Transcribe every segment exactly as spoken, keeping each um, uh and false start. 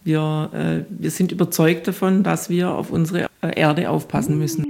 Wir, äh, wir sind überzeugt davon, dass wir auf unsere Erde aufpassen müssen.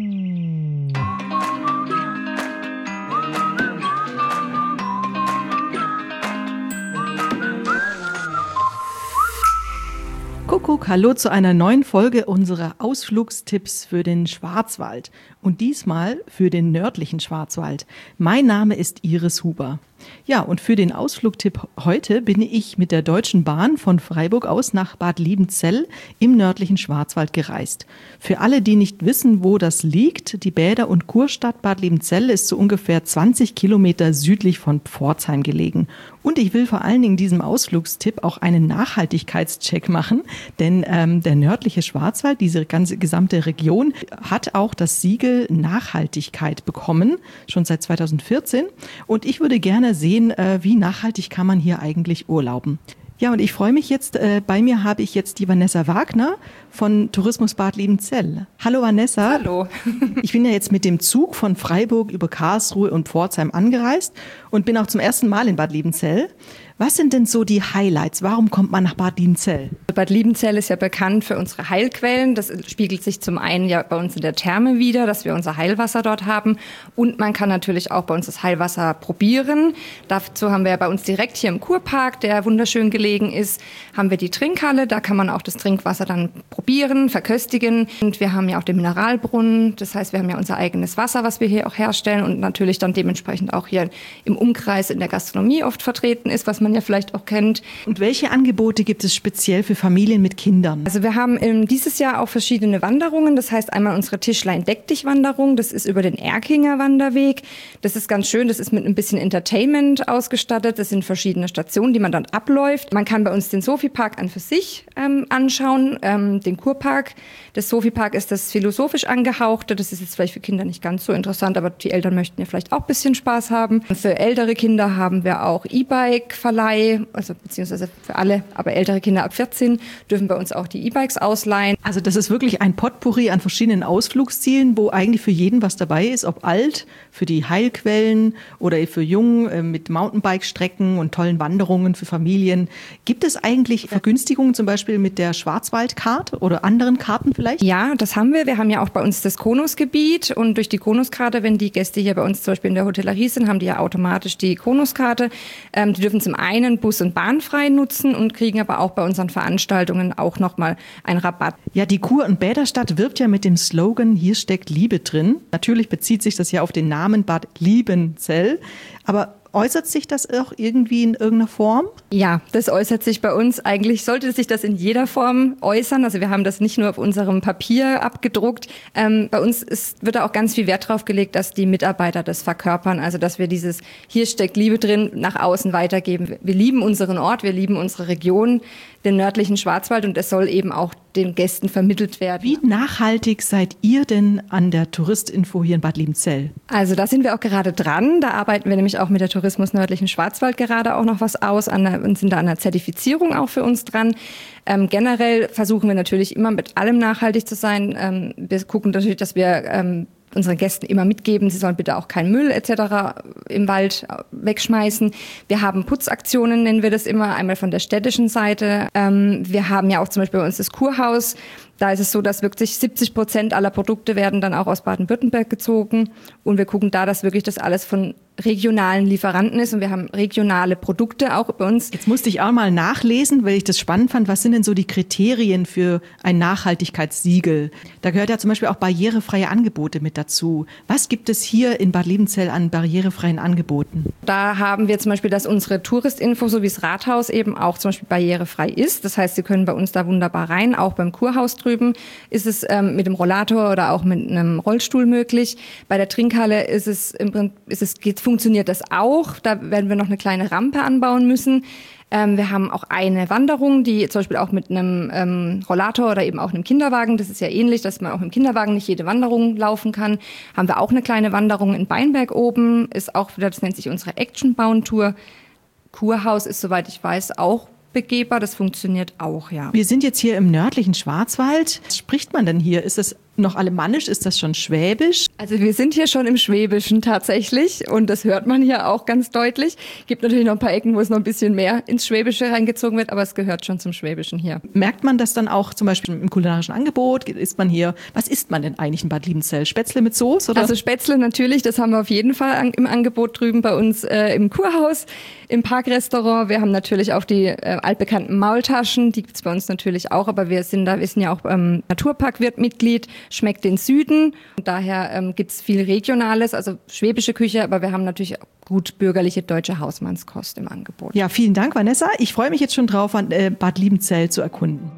Kuckuck, hallo zu einer neuen Folge unserer Ausflugstipps für den Schwarzwald und diesmal für den nördlichen Schwarzwald. Mein Name ist Iris Huber. Ja, und für den Ausflugtipp heute bin ich mit der Deutschen Bahn von Freiburg aus nach Bad Liebenzell im nördlichen Schwarzwald gereist. Für alle, die nicht wissen, wo das liegt, die Bäder- und Kurstadt Bad Liebenzell ist so ungefähr zwanzig Kilometer südlich von Pforzheim gelegen. Und ich will vor allen Dingen diesem Ausflugstipp auch einen Nachhaltigkeitscheck machen, denn ähm, der nördliche Schwarzwald, diese ganze gesamte Region, hat auch das Siegel Nachhaltigkeit bekommen, schon seit zweitausendvierzehn. Und ich würde gerne sehen, äh, wie nachhaltig kann man hier eigentlich urlauben. Ja, und ich freue mich jetzt, äh, bei mir habe ich jetzt die Vanessa Wagner von Tourismus Bad Liebenzell. Hallo Vanessa. Hallo. Ich bin ja jetzt mit dem Zug von Freiburg über Karlsruhe und Pforzheim angereist und bin auch zum ersten Mal in Bad Liebenzell. Was sind denn so die Highlights? Warum kommt man nach Bad Liebenzell? Bad Liebenzell ist ja bekannt für unsere Heilquellen. Das spiegelt sich zum einen ja bei uns in der Therme wider, dass wir unser Heilwasser dort haben. Und man kann natürlich auch bei uns das Heilwasser probieren. Dazu haben wir ja bei uns direkt hier im Kurpark, der wunderschön gelegen ist, haben wir die Trinkhalle. Da kann man auch das Trinkwasser dann probieren, verköstigen. Und wir haben ja auch den Mineralbrunnen. Das heißt, wir haben ja unser eigenes Wasser, was wir hier auch herstellen und natürlich dann dementsprechend auch hier im Umkreis in der Gastronomie oft vertreten ist, was man man ja vielleicht auch kennt. Und welche Angebote gibt es speziell für Familien mit Kindern? Also wir haben ähm, dieses Jahr auch verschiedene Wanderungen. Das heißt einmal unsere Tischlein Deck dich Wanderung. Das ist über den Erkinger Wanderweg. Das ist ganz schön. Das ist mit ein bisschen Entertainment ausgestattet. Das sind verschiedene Stationen, die man dann abläuft. Man kann bei uns den Sophie-Park an für sich ähm, anschauen, ähm, den Kurpark. Der Sophie-Park ist das philosophisch angehauchte. Das ist jetzt vielleicht für Kinder nicht ganz so interessant, aber die Eltern möchten ja vielleicht auch ein bisschen Spaß haben. Für ältere Kinder haben wir auch E-Bike-Verleih. Also beziehungsweise für alle, aber ältere Kinder ab vierzehn dürfen bei uns auch die E-Bikes ausleihen. Also das ist wirklich ein Potpourri an verschiedenen Ausflugszielen, wo eigentlich für jeden was dabei ist, ob alt, für die Heilquellen oder für jung äh, mit Mountainbike-Strecken und tollen Wanderungen für Familien. Gibt es eigentlich Vergünstigungen zum Beispiel mit der Schwarzwaldkarte oder anderen Karten vielleicht? Ja, das haben wir. Wir haben ja auch bei uns das Konusgebiet und durch die Konuskarte, wenn die Gäste hier bei uns zum Beispiel in der Hotellerie sind, haben die ja automatisch die Konuskarte. Ähm, die dürfen zum einen Bus- und Bahnfrei nutzen und kriegen aber auch bei unseren Veranstaltungen auch nochmal einen Rabatt. Ja, die Kur- und Bäderstadt wirbt ja mit dem Slogan "Hier steckt Liebe drin". Natürlich bezieht sich das ja auf den Namen Bad Liebenzell, aber äußert sich das auch irgendwie in irgendeiner Form? Ja, das äußert sich bei uns. Eigentlich sollte sich das in jeder Form äußern. Also wir haben das nicht nur auf unserem Papier abgedruckt. Ähm, bei uns ist, wird da auch ganz viel Wert drauf gelegt, dass die Mitarbeiter das verkörpern. Also dass wir dieses "Hier steckt Liebe drin" nach außen weitergeben. Wir lieben unseren Ort, wir lieben unsere Region, den nördlichen Schwarzwald, und es soll eben auch den Gästen vermittelt werden. Wie nachhaltig seid ihr denn an der Touristinfo hier in Bad Liebenzell? Also da sind wir auch gerade dran. Da arbeiten wir nämlich auch mit der Tourismus nördlichen Schwarzwald gerade auch noch was aus an der, und sind da an der Zertifizierung auch für uns dran. Ähm, generell versuchen wir natürlich immer mit allem nachhaltig zu sein. Ähm, wir gucken natürlich, dass wir ähm, unseren Gästen immer mitgeben, sie sollen bitte auch keinen Müll et cetera im Wald wegschmeißen. Wir haben Putzaktionen, nennen wir das immer, einmal von der städtischen Seite. Ähm, wir haben ja auch zum Beispiel bei uns das Kurhaus. Da ist es so, dass wirklich siebzig Prozent aller Produkte werden dann auch aus Baden-Württemberg gezogen. Und wir gucken da, dass wirklich das alles von regionalen Lieferanten ist. Und wir haben regionale Produkte auch bei uns. Jetzt musste ich auch mal nachlesen, weil ich das spannend fand. Was sind denn so die Kriterien für ein Nachhaltigkeitssiegel? Da gehört ja zum Beispiel auch barrierefreie Angebote mit dazu. Was gibt es hier in Bad Liebenzell an barrierefreien Angeboten? Da haben wir zum Beispiel, dass unsere Touristinfo sowie das Rathaus eben auch zum Beispiel barrierefrei ist. Das heißt, Sie können bei uns da wunderbar rein. Auch beim Kurhaus drüben ist es ähm, mit dem Rollator oder auch mit einem Rollstuhl möglich. Bei der Trinkhalle ist es im Prinzip, ist es, geht, funktioniert das auch. Da werden wir noch eine kleine Rampe anbauen müssen. Ähm, wir haben auch eine Wanderung, die zum Beispiel auch mit einem ähm, Rollator oder eben auch einem Kinderwagen, das ist ja ähnlich, dass man auch im Kinderwagen nicht jede Wanderung laufen kann, haben wir auch eine kleine Wanderung in Beinberg oben, ist auch wieder, das nennt sich unsere Action-Bauen-Tour. Kurhaus ist, soweit ich weiß, auch begehbar, das funktioniert auch, ja. Wir sind jetzt hier im nördlichen Schwarzwald. Was spricht man denn hier? Ist es noch alemannisch? Ist das schon schwäbisch? Also wir sind hier schon im Schwäbischen tatsächlich und das hört man hier auch ganz deutlich. Gibt natürlich noch ein paar Ecken, wo es noch ein bisschen mehr ins Schwäbische reingezogen wird, aber es gehört schon zum Schwäbischen hier. Merkt man das dann auch zum Beispiel im kulinarischen Angebot? Isst man hier, was isst man denn eigentlich in Bad Liebenzell? Spätzle mit Soße? Oder? Also Spätzle natürlich, das haben wir auf jeden Fall an, im Angebot drüben bei uns äh, im Kurhaus, im Parkrestaurant. Wir haben natürlich auch die äh, altbekannten Maultaschen, die gibt's bei uns natürlich auch, aber wir sind da, wir sind ja auch ähm, Naturparkwirt-Mitglied, schmeckt den Süden und daher ähm, gibt's viel Regionales, also schwäbische Küche, aber wir haben natürlich auch gut bürgerliche deutsche Hausmannskost im Angebot. Ja, vielen Dank, Vanessa. Ich freue mich jetzt schon drauf, an äh, Bad Liebenzell zu erkunden.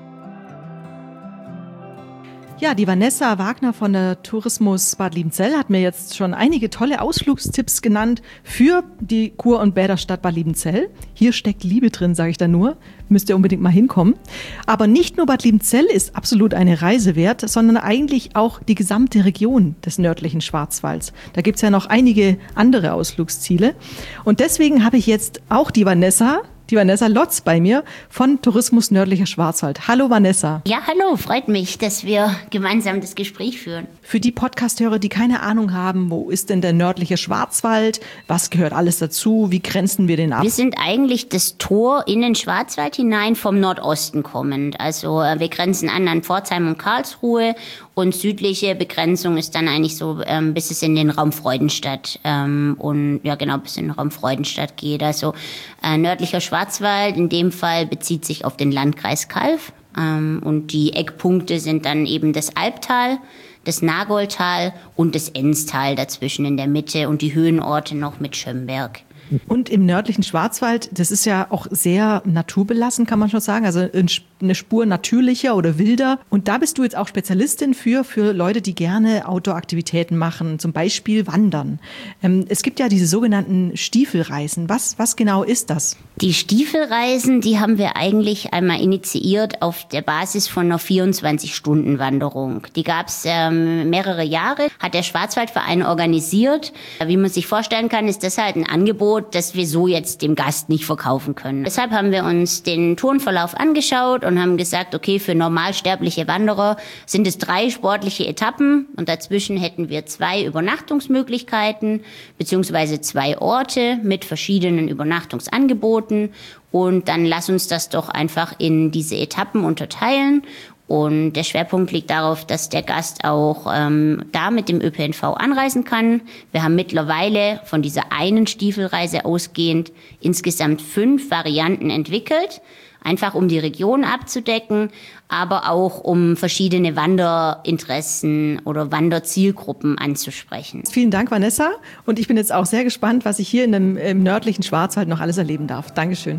Ja, die Vanessa Wagner von der Tourismus Bad Liebenzell hat mir jetzt schon einige tolle Ausflugstipps genannt für die Kur- und Bäderstadt Bad Liebenzell. Hier steckt Liebe drin, sage ich da nur. Müsst ihr unbedingt mal hinkommen. Aber nicht nur Bad Liebenzell ist absolut eine Reise wert, sondern eigentlich auch die gesamte Region des nördlichen Schwarzwalds. Da gibt's ja noch einige andere Ausflugsziele. Und deswegen habe ich jetzt auch die Vanessa, die Vanessa Lotz bei mir von Tourismus Nördlicher Schwarzwald. Hallo Vanessa. Ja, hallo, freut mich, dass wir gemeinsam das Gespräch führen. Für die Podcast-Hörer, die keine Ahnung haben, wo ist denn der nördliche Schwarzwald? Was gehört alles dazu? Wie grenzen wir den ab? Wir sind eigentlich das Tor in den Schwarzwald hinein vom Nordosten kommend. Also wir grenzen an an Pforzheim und Karlsruhe und südliche Begrenzung ist dann eigentlich so, ähm, bis es in den Raum Freudenstadt ähm, und ja genau, bis in den Raum Freudenstadt geht. Also äh, nördlicher Schwarzwald in dem Fall bezieht sich auf den Landkreis Calw ähm, und die Eckpunkte sind dann eben das Albtal, das Nagoldtal und das Enztal dazwischen in der Mitte und die Höhenorte noch mit Schömberg. Und im nördlichen Schwarzwald, das ist ja auch sehr naturbelassen, kann man schon sagen, also eine Spur natürlicher oder wilder. Und da bist du jetzt auch Spezialistin für, für Leute, die gerne Outdoor-Aktivitäten machen, zum Beispiel Wandern. Ähm, es gibt ja diese sogenannten Stiefelreisen. Was, was genau ist das? Die Stiefelreisen, die haben wir eigentlich einmal initiiert auf der Basis von einer vierundzwanzig-Stunden-Wanderung. Die gab es ähm, mehrere Jahre, hat der Schwarzwaldverein organisiert. Wie man sich vorstellen kann, ist das halt ein Angebot, das wir so jetzt dem Gast nicht verkaufen können. Deshalb haben wir uns den Tourenverlauf angeschaut und haben gesagt, okay, für normalsterbliche Wanderer sind es drei sportliche Etappen und dazwischen hätten wir zwei Übernachtungsmöglichkeiten beziehungsweise zwei Orte mit verschiedenen Übernachtungsangeboten und dann lass uns das doch einfach in diese Etappen unterteilen. Und der Schwerpunkt liegt darauf, dass der Gast auch ähm, da mit dem Ö P N V anreisen kann. Wir haben mittlerweile von dieser einen Stiefelreise ausgehend insgesamt fünf Varianten entwickelt. Einfach um die Region abzudecken, aber auch um verschiedene Wanderinteressen oder Wanderzielgruppen anzusprechen. Vielen Dank, Vanessa. Und ich bin jetzt auch sehr gespannt, was ich hier in dem, im nördlichen Schwarzwald noch alles erleben darf. Dankeschön.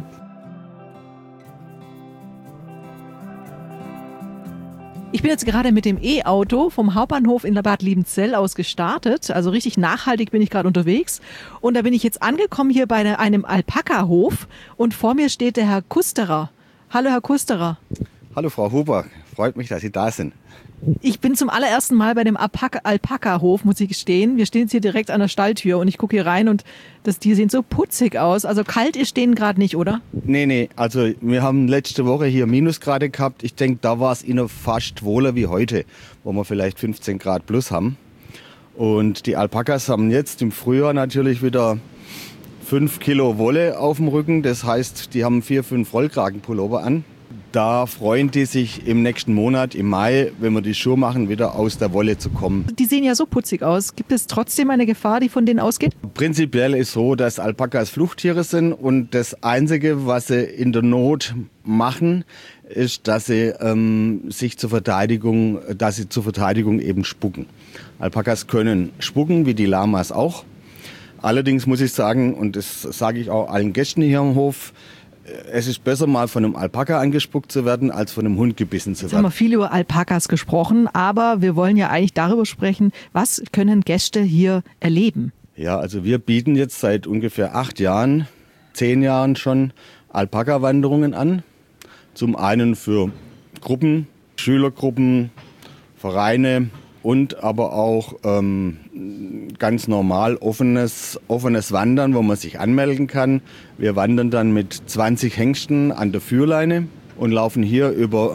Ich bin jetzt gerade mit dem E-Auto vom Hauptbahnhof in der Bad Liebenzell aus gestartet. Also richtig nachhaltig bin ich gerade unterwegs. Und da bin ich jetzt angekommen hier bei einem Alpaka-Hof. Und vor mir steht der Herr Kusterer. Hallo, Herr Kusterer. Hallo, Frau Huber. Freut mich, dass Sie da sind. Ich bin zum allerersten Mal bei dem Alpaka-Hof, muss ich gestehen. Wir stehen jetzt hier direkt an der Stalltür und ich gucke hier rein und das Tier sieht so putzig aus. Also kalt ist stehen gerade nicht, oder? Nee, nee. Also wir haben letzte Woche hier Minusgrade gehabt. Ich denke, da war es Ihnen fast wohler wie heute, wo wir vielleicht fünfzehn Grad plus haben. Und die Alpakas haben jetzt im Frühjahr natürlich wieder fünf Kilo Wolle auf dem Rücken. Das heißt, die haben vier, fünf Rollkragenpullover an. Da freuen die sich im nächsten Monat, im Mai, wenn wir die Schuhe machen, wieder aus der Wolle zu kommen. Die sehen ja so putzig aus. Gibt es trotzdem eine Gefahr, die von denen ausgeht? Prinzipiell ist so, dass Alpakas Fluchttiere sind und das Einzige, was sie in der Not machen, ist, dass sie ähm, sich zur Verteidigung, dass sie zur Verteidigung eben spucken. Alpakas können spucken, wie die Lamas auch. Allerdings muss ich sagen, und das sage ich auch allen Gästen hier am Hof, es ist besser, mal von einem Alpaka angespuckt zu werden, als von einem Hund gebissen zu werden. Jetzt haben wir viel über Alpakas gesprochen, aber wir wollen ja eigentlich darüber sprechen, was können Gäste hier erleben? Ja, also wir bieten jetzt seit ungefähr acht Jahren, zehn Jahren schon Alpaka-Wanderungen an. Zum einen für Gruppen, Schülergruppen, Vereine und aber auch ähm, ganz normal offenes, offenes Wandern, wo man sich anmelden kann. Wir wandern dann mit zwanzig Hengsten an der Führleine und laufen hier über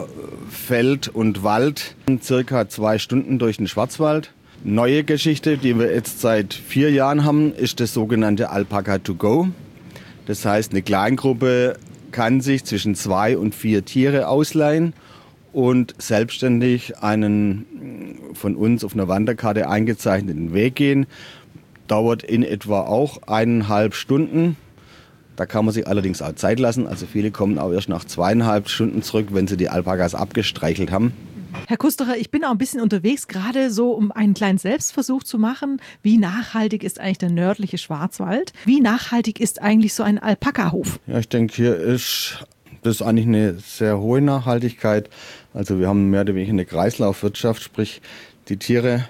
Feld und Wald, circa zwei Stunden durch den Schwarzwald. Neue Geschichte, die wir jetzt seit vier Jahren haben, ist das sogenannte Alpaka to go. Das heißt, eine Kleingruppe kann sich zwischen zwei und vier Tiere ausleihen und selbstständig einen von uns auf einer Wanderkarte eingezeichneten Weg gehen. Dauert in etwa auch eineinhalb Stunden. Da kann man sich allerdings auch Zeit lassen. Also viele kommen auch erst nach zweieinhalb Stunden zurück, wenn sie die Alpakas abgestreichelt haben. Herr Kusterer, ich bin auch ein bisschen unterwegs, gerade so, um einen kleinen Selbstversuch zu machen. Wie nachhaltig ist eigentlich der nördliche Schwarzwald? Wie nachhaltig ist eigentlich so ein Alpakahof? Ja, ich denke, hier ist das ist eigentlich eine sehr hohe Nachhaltigkeit. Also wir haben mehr oder weniger eine Kreislaufwirtschaft, sprich die Tiere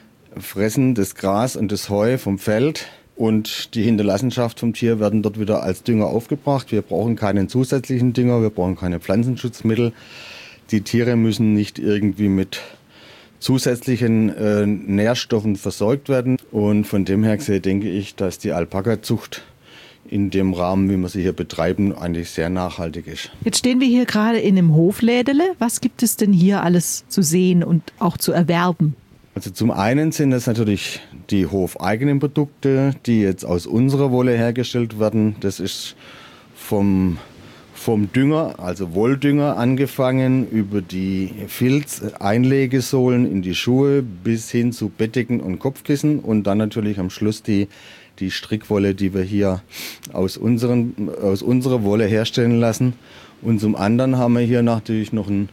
fressen das Gras und das Heu vom Feld und die Hinterlassenschaft vom Tier werden dort wieder als Dünger aufgebracht. Wir brauchen keinen zusätzlichen Dünger, wir brauchen keine Pflanzenschutzmittel. Die Tiere müssen nicht irgendwie mit zusätzlichen äh, Nährstoffen versorgt werden. Und von dem her gesehen denke ich, dass die Alpakazucht in dem Rahmen, wie wir sie hier betreiben, eigentlich sehr nachhaltig ist. Jetzt stehen wir hier gerade in einem Hoflädele. Was gibt es denn hier alles zu sehen und auch zu erwerben? Also zum einen sind es natürlich die hofeigenen Produkte, die jetzt aus unserer Wolle hergestellt werden. Das ist vom, vom Dünger, also Wolldünger angefangen, über die Filz-Einlegesohlen in die Schuhe bis hin zu Bettdecken und Kopfkissen und dann natürlich am Schluss die die Strickwolle, die wir hier aus, unseren, aus unserer Wolle herstellen lassen. Und zum anderen haben wir hier natürlich noch eine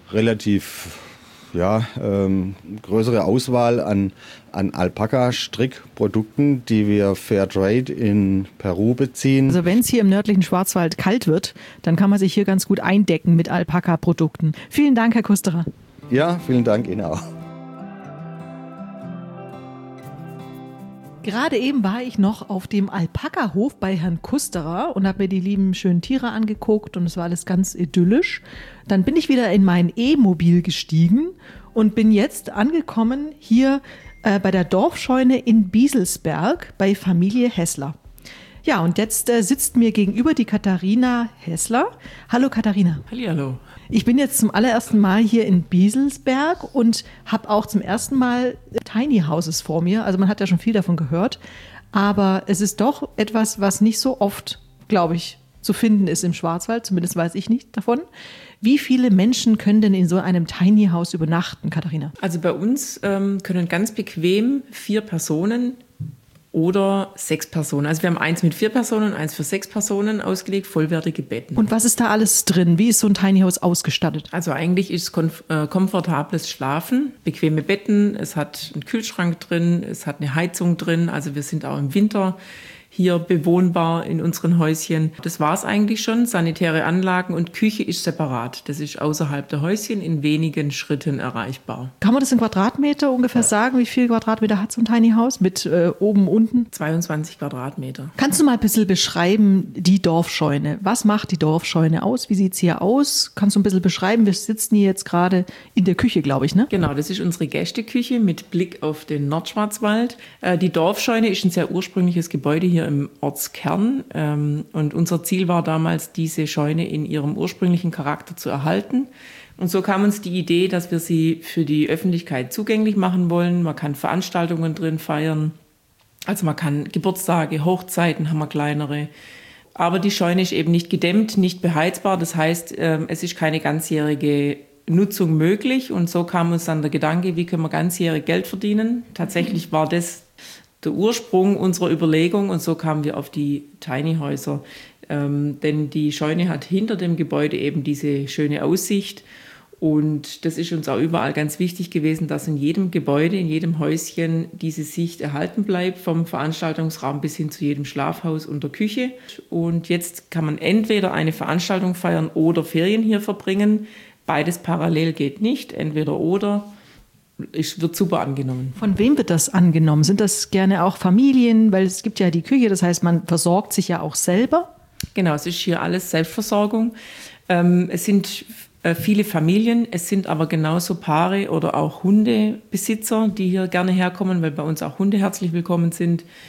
relativ ja, ähm, größere Auswahl an, an Alpaka-Strickprodukten, die wir Fairtrade in Peru beziehen. Also wenn es hier im nördlichen Schwarzwald kalt wird, dann kann man sich hier ganz gut eindecken mit Alpaka-Produkten. Vielen Dank, Herr Kusterer. Ja, vielen Dank Ihnen auch. Gerade eben war ich noch auf dem Alpakahof bei Herrn Kusterer und habe mir die lieben schönen Tiere angeguckt und es war alles ganz idyllisch. Dann bin ich wieder in mein E-Mobil gestiegen und bin jetzt angekommen hier äh, bei der Dorfscheune in Bieselsberg bei Familie Hessler. Ja, und jetzt äh, sitzt mir gegenüber die Katharina Hessler. Hallo Katharina. Hallihallo. Ich bin jetzt zum allerersten Mal hier in Bieselsberg und habe auch zum ersten Mal Tiny Houses vor mir. Also man hat ja schon viel davon gehört, aber es ist doch etwas, was nicht so oft, glaube ich, zu finden ist im Schwarzwald. Zumindest weiß ich nicht davon. Wie viele Menschen können denn in so einem Tiny House übernachten, Katharina? Also bei uns ähm, können ganz bequem vier Personen oder sechs Personen. Also wir haben eins mit vier Personen, eins für sechs Personen ausgelegt, vollwertige Betten. Und was ist da alles drin? Wie ist so ein Tiny House ausgestattet? Also eigentlich ist es komf- äh, komfortables Schlafen, bequeme Betten, es hat einen Kühlschrank drin, es hat eine Heizung drin. Also wir sind auch im Winter hier bewohnbar in unseren Häuschen. Das war es eigentlich schon. Sanitäre Anlagen und Küche ist separat. Das ist außerhalb der Häuschen in wenigen Schritten erreichbar. Kann man das in Quadratmeter ungefähr sagen? Wie viel Quadratmeter hat so ein Tiny House mit äh, oben, unten? zweiundzwanzig Quadratmeter. Kannst du mal ein bisschen beschreiben, die Dorfscheune? Was macht die Dorfscheune aus? Wie sieht es hier aus? Kannst du ein bisschen beschreiben? Wir sitzen hier jetzt gerade in der Küche, glaube ich, ne? Genau, das ist unsere Gästeküche mit Blick auf den Nordschwarzwald. Äh, die Dorfscheune ist ein sehr ursprüngliches Gebäude hier im Ortskern. Ähm, und unser Ziel war damals, diese Scheune in ihrem ursprünglichen Charakter zu erhalten. Und so kam uns die Idee, dass wir sie für die Öffentlichkeit zugänglich machen wollen. Man kann Veranstaltungen drin feiern. Also man kann Geburtstage, Hochzeiten haben wir kleinere. Aber die Scheune ist eben nicht gedämmt, nicht beheizbar. Das heißt, ähm, es ist keine ganzjährige Nutzung möglich. Und so kam uns dann der Gedanke, wie können wir ganzjährig Geld verdienen. Tatsächlich war das der Ursprung unserer Überlegung und so kamen wir auf die Tiny Häuser. Ähm, denn die Scheune hat hinter dem Gebäude eben diese schöne Aussicht und das ist uns auch überall ganz wichtig gewesen, dass in jedem Gebäude, in jedem Häuschen diese Sicht erhalten bleibt, vom Veranstaltungsraum bis hin zu jedem Schlafhaus und der Küche. Und jetzt kann man entweder eine Veranstaltung feiern oder Ferien hier verbringen. Beides parallel geht nicht, entweder oder. Es wird super angenommen. Von wem wird das angenommen? Sind das gerne auch Familien? Weil es gibt ja die Küche, das heißt, man versorgt sich ja auch selber. Genau, es ist hier alles Selbstversorgung. Ähm, es sind äh, viele Familien, es sind aber genauso Paare oder auch Hundebesitzer, die hier gerne herkommen, weil bei uns auch Hunde herzlich willkommen sind.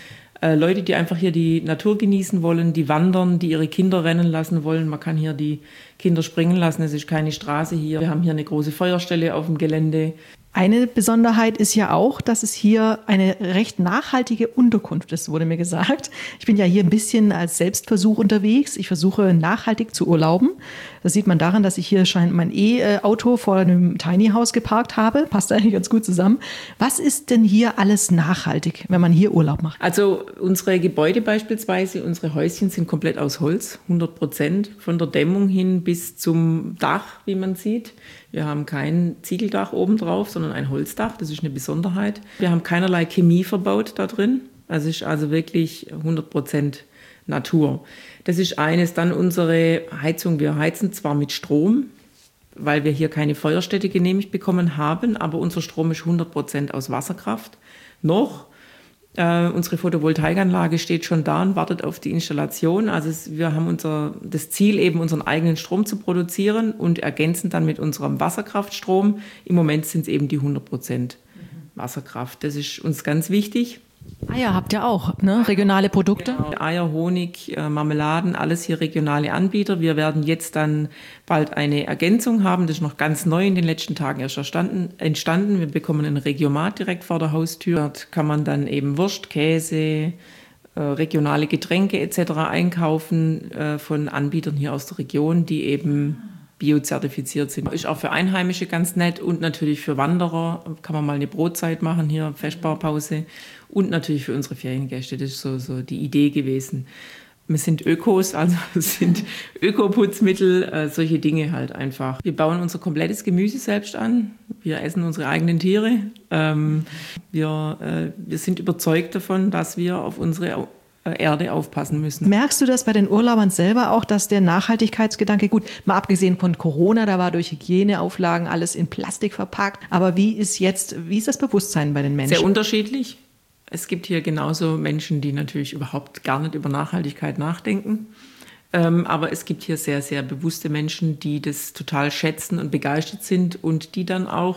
Äh, Leute, die einfach hier die Natur genießen wollen, die wandern, die ihre Kinder rennen lassen wollen. Man kann hier die Kinder springen lassen, es ist keine Straße hier. Wir haben hier eine große Feuerstelle auf dem Gelände. Eine Besonderheit ist ja auch, dass es hier eine recht nachhaltige Unterkunft ist, wurde mir gesagt. Ich bin ja hier ein bisschen als Selbstversuch unterwegs. Ich versuche nachhaltig zu urlauben. Das sieht man daran, dass ich hier scheint mein E-Auto vor einem Tiny House geparkt habe. Passt eigentlich ganz gut zusammen. Was ist denn hier alles nachhaltig, wenn man hier Urlaub macht? Also unsere Gebäude beispielsweise, unsere Häuschen sind komplett aus Holz, hundert Prozent, von der Dämmung hin bis zum Dach, wie man sieht. Wir haben kein Ziegeldach oben drauf, sondern ein Holzdach. Das ist eine Besonderheit. Wir haben keinerlei Chemie verbaut da drin. Es ist also wirklich hundert Prozent Natur. Das ist eines. Dann unsere Heizung. Wir heizen zwar mit Strom, weil wir hier keine Feuerstätte genehmigt bekommen haben, aber unser Strom ist hundert Prozent aus Wasserkraft. Noch. Äh, unsere Photovoltaikanlage steht schon da und wartet auf die Installation. Also es, wir haben unser, das Ziel, eben unseren eigenen Strom zu produzieren und ergänzen dann mit unserem Wasserkraftstrom. Im Moment sind es eben die hundert Prozent Wasserkraft. Das ist uns ganz wichtig. Eier habt ihr auch, ne? Regionale Produkte? Genau. Eier, Honig, äh, Marmeladen, alles hier regionale Anbieter. Wir werden jetzt dann bald eine Ergänzung haben. Das ist noch ganz neu in den letzten Tagen erst erstanden, entstanden. Wir bekommen ein Regiomat direkt vor der Haustür. Dort kann man dann eben Wurst, Käse, äh, regionale Getränke et cetera einkaufen äh, von Anbietern hier aus der Region, die eben biozertifiziert sind. Ist auch für Einheimische ganz nett und natürlich für Wanderer kann man mal eine Brotzeit machen hier, Festbaupause und natürlich für unsere Feriengäste. Das ist so, so die Idee gewesen. Wir sind Ökos, also es sind Ökoputzmittel, äh, solche Dinge halt einfach. Wir bauen unser komplettes Gemüse selbst an. Wir essen unsere eigenen Tiere. Ähm, wir, äh, wir sind überzeugt davon, dass wir auf unsere Erde aufpassen müssen. Merkst du das bei den Urlaubern selber auch, dass der Nachhaltigkeitsgedanke, gut, mal abgesehen von Corona, da war durch Hygieneauflagen alles in Plastik verpackt, aber wie ist jetzt, wie ist das Bewusstsein bei den Menschen? Sehr unterschiedlich. Es gibt hier genauso Menschen, die natürlich überhaupt gar nicht über Nachhaltigkeit nachdenken. Ähm, aber es gibt hier sehr, sehr bewusste Menschen, die das total schätzen und begeistert sind und die dann auch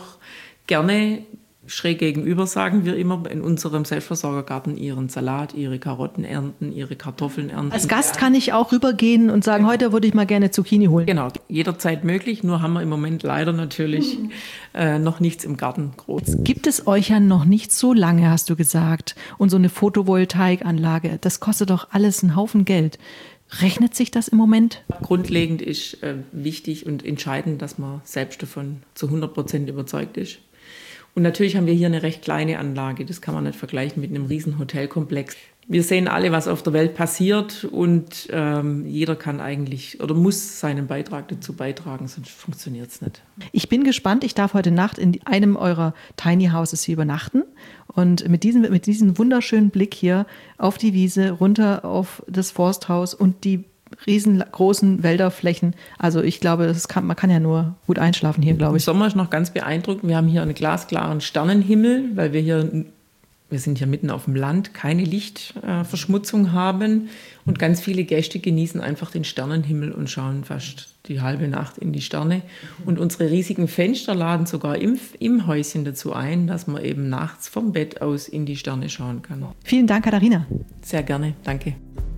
gerne schräg gegenüber, sagen wir immer, in unserem Selbstversorgergarten ihren Salat, ihre Karotten ernten, ihre Kartoffeln ernten. Als Gast kann ich auch rübergehen und sagen, heute würde ich mal gerne Zucchini holen. Genau, jederzeit möglich, nur haben wir im Moment leider natürlich äh, noch nichts im Garten groß. Gibt es euch ja noch nicht so lange, hast du gesagt. Und so eine Photovoltaikanlage, das kostet doch alles einen Haufen Geld. Rechnet sich das im Moment? Grundlegend ist äh, wichtig und entscheidend, dass man selbst davon zu hundert Prozent überzeugt ist. Und natürlich haben wir hier eine recht kleine Anlage. Das kann man nicht vergleichen mit einem riesen Hotelkomplex. Wir sehen alle, was auf der Welt passiert und ähm, jeder kann eigentlich oder muss seinen Beitrag dazu beitragen, sonst funktioniert es nicht. Ich bin gespannt. Ich darf heute Nacht in einem eurer Tiny Houses hier übernachten und mit diesem, mit diesem wunderschönen Blick hier auf die Wiese, runter auf das Forsthaus und die riesengroßen Wälderflächen. Also ich glaube, das kann, man kann ja nur gut einschlafen hier, glaube ich. Im Sommer ist noch ganz beeindruckend. Wir haben hier einen glasklaren Sternenhimmel, weil wir hier, wir sind hier mitten auf dem Land, keine Lichtverschmutzung haben. Und ganz viele Gäste genießen einfach den Sternenhimmel und schauen fast die halbe Nacht in die Sterne. Und unsere riesigen Fenster laden sogar im, im Häuschen dazu ein, dass man eben nachts vom Bett aus in die Sterne schauen kann. Vielen Dank, Katharina. Sehr gerne, danke.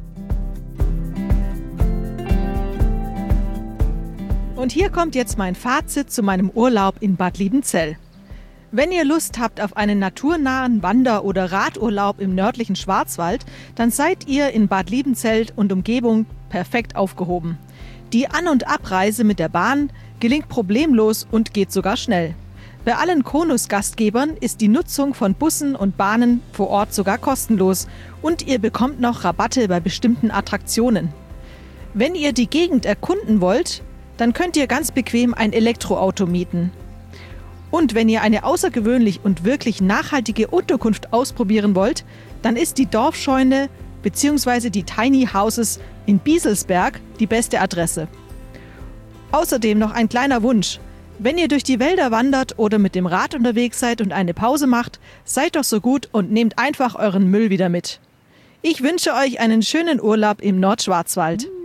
Und hier kommt jetzt mein Fazit zu meinem Urlaub in Bad Liebenzell. Wenn ihr Lust habt auf einen naturnahen Wander- oder Radurlaub im nördlichen Schwarzwald, dann seid ihr in Bad Liebenzell und Umgebung perfekt aufgehoben. Die An- und Abreise mit der Bahn gelingt problemlos und geht sogar schnell. Bei allen Konus-Gastgebern ist die Nutzung von Bussen und Bahnen vor Ort sogar kostenlos und ihr bekommt noch Rabatte bei bestimmten Attraktionen. Wenn ihr die Gegend erkunden wollt, dann könnt ihr ganz bequem ein Elektroauto mieten. Und wenn ihr eine außergewöhnlich und wirklich nachhaltige Unterkunft ausprobieren wollt, dann ist die Dorfscheune bzw. die Tiny Houses in Bieselsberg die beste Adresse. Außerdem noch ein kleiner Wunsch. Wenn ihr durch die Wälder wandert oder mit dem Rad unterwegs seid und eine Pause macht, seid doch so gut und nehmt einfach euren Müll wieder mit. Ich wünsche euch einen schönen Urlaub im Nordschwarzwald.